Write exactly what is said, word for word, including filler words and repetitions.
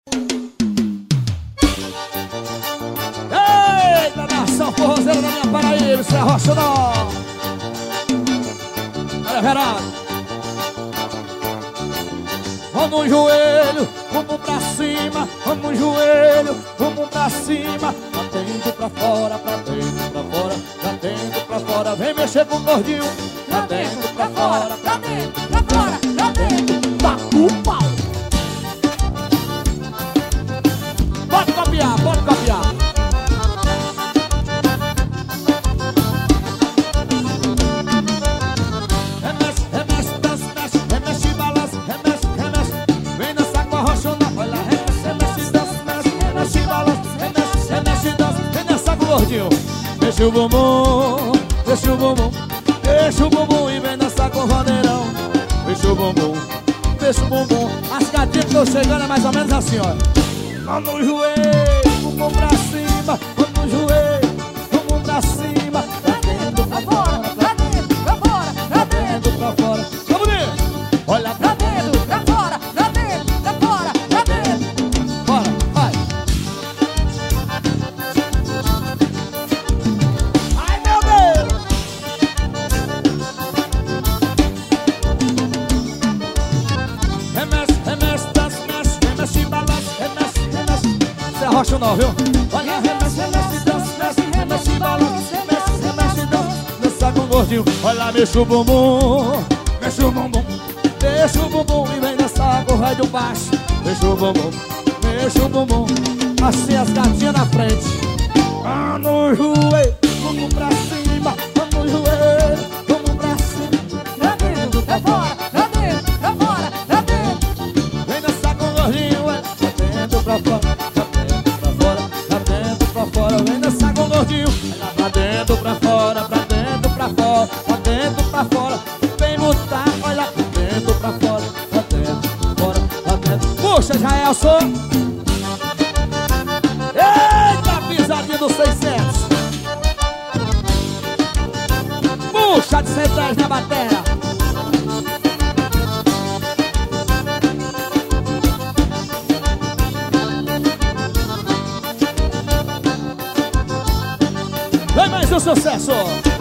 Eita, nação forrozeira da minha Paraíba, isso é rocha não. Olha, Verado. Vamos no joelho, vamos pra cima. Vamos no joelho, vamos pra cima. Pra dentro, pra fora, pra dentro, pra fora. Pra dentro, pra fora, vem mexer com o gordinho. Pra dentro, pra fora, pra dentro, pra fora, pra dentro. Taca o pau. Pode copiar, pode copiar. Remexe, remexe, dança, mexe, remexe, balança, remexe, remexe. Vem dançar com a rochona, olha, remexe, remexe, dança, mexe, remexe, balança, remexe, remexe, dança. Vem dançar com o gordinho. Mexe o bumbum, mexe o bumbum, mexe o bumbum e vem dançar com o rodeirão. Mexe o bumbum, mexe o bumbum. As gatinhas que estão chegando é mais ou menos assim, ó. Vamos no joelho, vamos pra cima. Vamos no joelho, vamos pra cima. Pra dentro, pra fora, pra dentro, pra fora, pra dentro, pra fora. Vamos ver! Olha pra dentro, pra fora, pra dentro, pra fora, pra dentro. Bora, vai! Ai, meu Deus! Remexe, remexe, dança, mexe, remexe, balança, remexe, remexe. Isso é rocha não, viu? Olha, remexe, remexe, dança, mexe, remexe, balança, remexe, remexe, dança. Dança com o gordinho. Olha, mexe o bumbum, mexe o bumbum, mexe o bumbum e vem dançar com o rádio baixo. Mexe o bumbum, mexe o bumbum. Assim as gatinhas na frente. Ah, no joelho, vamos pra cima. Vamos no joelho, vamos pra cima. Pra dentro, pra fora, pra dentro, pra fora, pra dentro. Vem dançar com o gordinho, ué. Pra dentro, pra fora, pra dentro, pra fora, pra dentro, pra fora. Vem dançar com o gordinho. Pra dentro, pra fora, pra dentro, pra fora, pra dentro, pra fora. Vem lutar, olha pra dentro, pra fora, pra dentro, fora, pra dentro. Puxa, Jaelson. Eita, pisadinha dos seiscentos. Puxa de cem dez na bateria. Vem mais um sucesso.